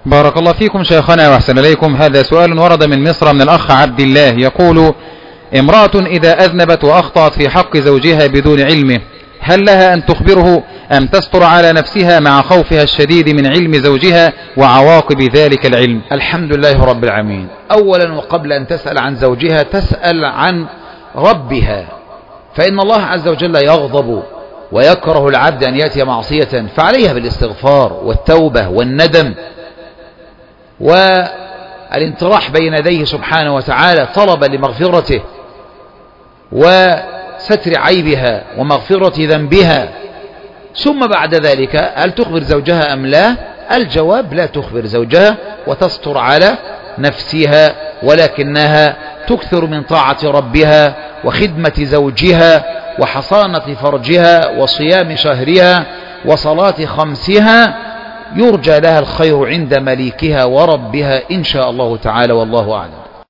بارك الله فيكم شيخنا وأحسن إليكم. هذا سؤال ورد من مصر من الأخ عبد الله يقول: امرأة إذا أذنبت وأخطأت في حق زوجها بدون علمه، هل لها أن تخبره أم تستر على نفسها مع خوفها الشديد من علم زوجها وعواقب ذلك العلم؟ الحمد لله رب العالمين. أولا وقبل أن تسأل عن زوجها تسأل عن ربها، فإن الله عز وجل يغضب ويكره العبد أن يأتي معصية، فعليها بالاستغفار والتوبة والندم والانطراح بين يديه سبحانه وتعالى طلبا لمغفرته وستر عيبها ومغفرة ذنبها. ثم بعد ذلك هل تخبر زوجها أم لا؟ الجواب: لا تخبر زوجها وتستر على نفسها، ولكنها تكثر من طاعة ربها وخدمة زوجها وحصانة فرجها وصيام شهرها وصلاة خمسها، يرجى لها الخير عند مليكها وربها إن شاء الله تعالى، والله أعلم.